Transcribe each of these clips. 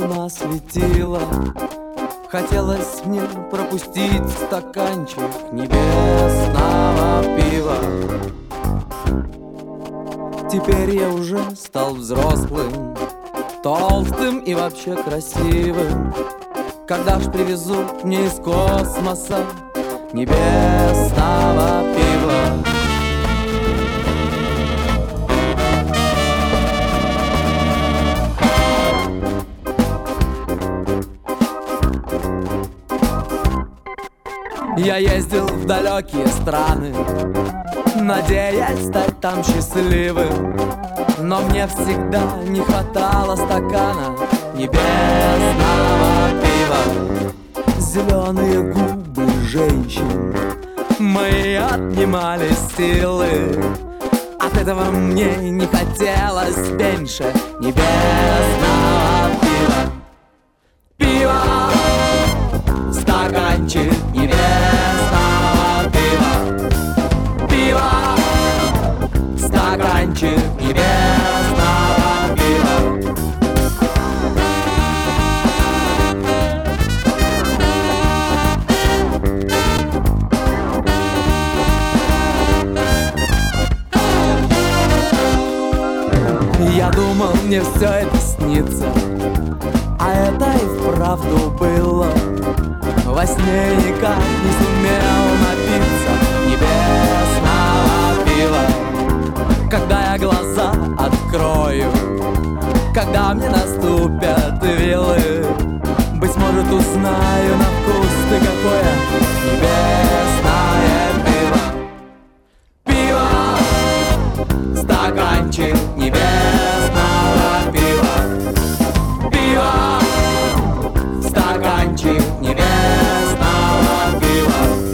луна светила. Хотелось мне пропустить стаканчик небесного пива. Теперь я уже стал взрослым, толстым и вообще красивым. Когда ж привезут мне из космоса небесного пива? Я ездил в далекие страны, надеясь стать там счастливым, но мне всегда не хватало стакана небесного пива. Зеленые губы женщин мои отнимали силы. От этого мне не хотелось меньше небесного пива. Пиво, стаканчик небесного пива. Пиво, стаканчик небесного пива. Я думал, мне все это снится, а это и вправду было. Во сне никак не сумел напиться небесного пива. Когда я глаза открою, когда мне наступят вилы, быть может, узнаю на вкус ты какое небесное пиво. Пиво, стаканчик небесного пива. Пиво, стаканчик небесного пива.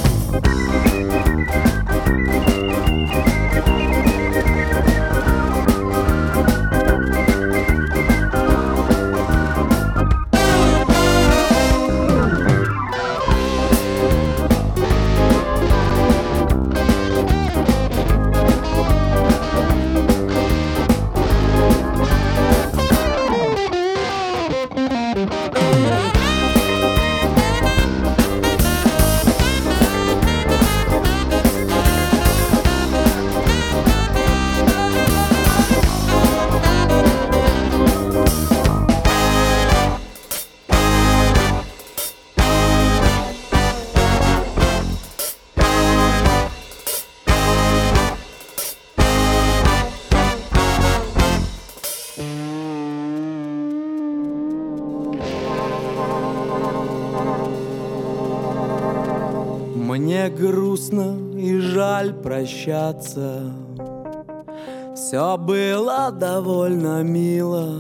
Мне грустно и жаль прощаться. Все было довольно мило.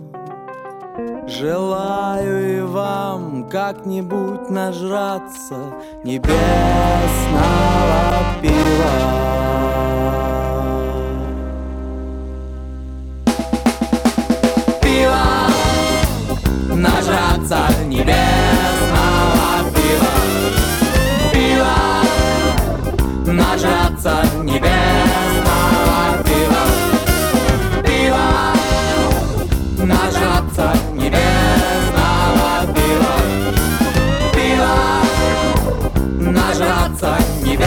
Желаю и вам как-нибудь нажраться небесного пива. Пиво, нажраться небесного пива. Пиво, нажраться небесного пива. Пиво, нажраться небесного пива. Пиво, нажраться небесного